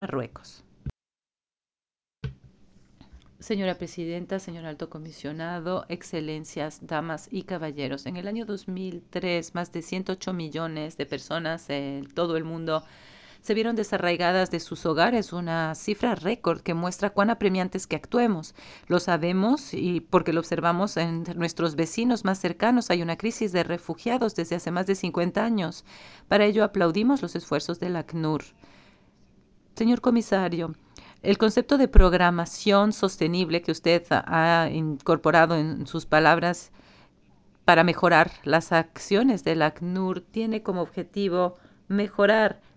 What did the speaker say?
Marruecos. Señora Presidenta, señor Alto Comisionado, Excelencias, damas y caballeros, en el año 2003 más de 108 millones de personas en todo el mundo se vieron desarraigadas de sus hogares, una cifra récord que muestra cuán apremiantes que actuemos. Lo sabemos y porque lo observamos en nuestros vecinos más cercanos. Hay una crisis de refugiados desde hace más de 50 años. Para ello aplaudimos los esfuerzos del ACNUR. Señor comisario, el concepto de programación sostenible que usted ha incorporado en sus palabras para mejorar las acciones del ACNUR tiene como objetivo mejorar